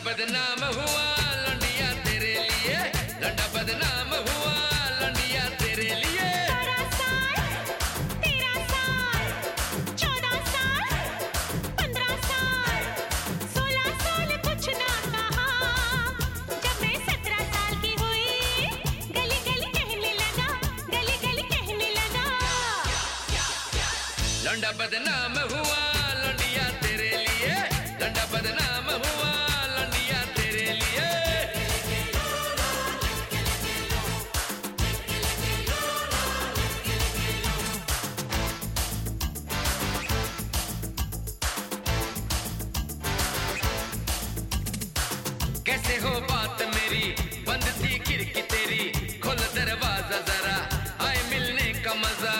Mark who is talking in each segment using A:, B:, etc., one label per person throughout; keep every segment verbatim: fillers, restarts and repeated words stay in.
A: बदनाम हुआ लौंडिया तेरे लिए, लौंडा बदनाम हुआ लौंडिया तेरे लिए।
B: बारह साल, तेरह साल, चौदह साल, पंद्रह साल, सोलह साल कुछ ना कहा। जब मैं सत्रह साल की हुई, गली गली कहने लगा, गली गली कहने लगा।
A: लौंडा बदनाम हुआ लौंडिया तेरे लिए, लौंडा बदनाम हुआ लौंडिया तेरे लिए। कैसे हो बात मेरी, बंद थी खिड़की तेरी, खोल दरवाजा जरा, आए मिलने का मजा।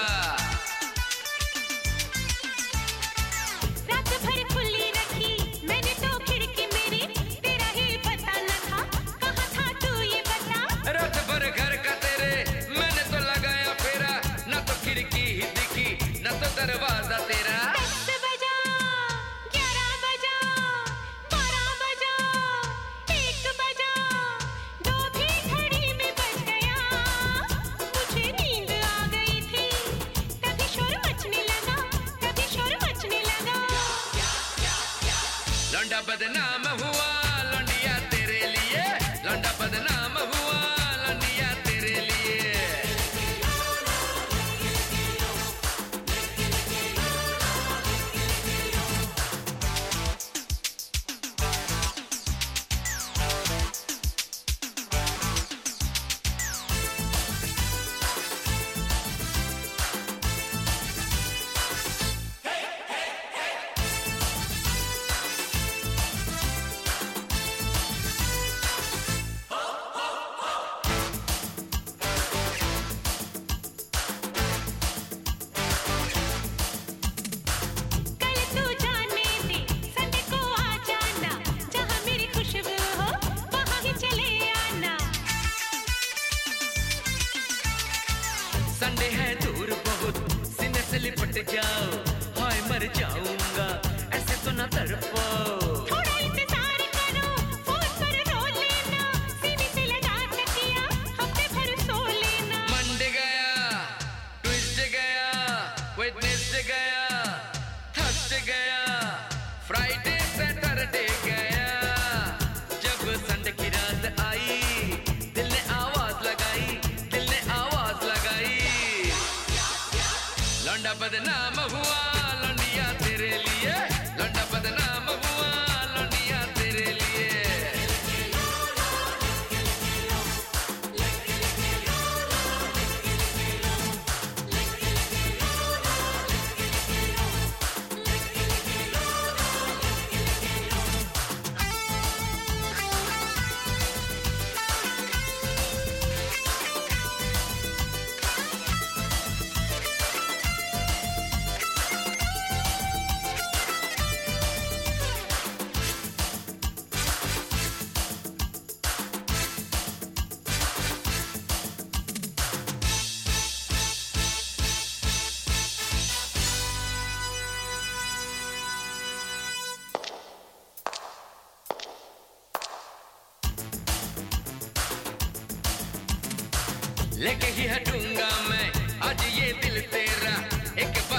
B: रात भर खुली रखी मैंने तो खिड़की मेरी, तेरा ही पता न था, कहाँ था तू ये बता।
A: रात भर घर का तेरे मैंने तो लगाया फेरा, न तो खिड़की ही दिखी न तो दरवाजा तेरा।
B: दस बजा, ग्यारह बजा, बारह बजा, एक बजा, दो भी घड़ी में बज गया। मुझे नींद आ गई थी, तभी शोर मचने लगा, तभी शोर मचने लगा।
A: लौंडा बदनाम हुआ लौंडिया तेरे लिए, लौंडा बदनाम हुआ लौंडिया तेरे लिए।
B: कल तू जाने दे, संडे को आ जाना, जहाँ मेरी खुशबू हो वहाँ ही चले आना।
A: संडे है दूर बहुत, सीने से लिपट जाओ, हाय मर जाऊंगा ऐसे तो ना तड़पो।
B: थोड़ा इंतजार करो, फोन पर रो लेना, सीने से लगा तकिया, हफ्ते भर सो लेना।
A: मंडे गया, ट्यूसडे गया, वेडनेसडे गया, थर्सडे गया, फ्राइडे सैटरडे गया। जब संडे की रात आई, दिल ने आवाज लगाई, दिल ने आवाज लगाई। लौंडा बदनाम हुआ लौंडिया तेरे लिए, लौंडा बदनाम हुआ लौंडिया तेरे लिए। लेके ही हटूंगा मैं आज ये दिल तेरा, एक